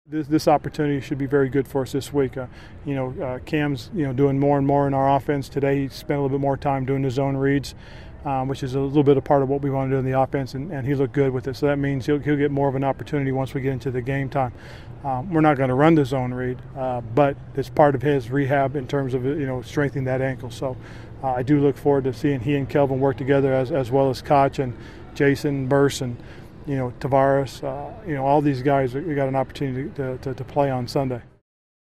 This opportunity should be very good for us this week. Cam's doing more and more in our offense. Today he spent a little bit more time doing the zone reads, which is a little bit a part of what we want to do in the offense, and he looked good with it. So that means he'll get more of an opportunity once we get into the game time. We're not going to run the zone read, but it's part of his rehab in terms of strengthening that ankle. So I do look forward to seeing he and Kelvin work together as well as Koch and Jason Burse and Tavares, all these guys, we got an opportunity to play on Sunday.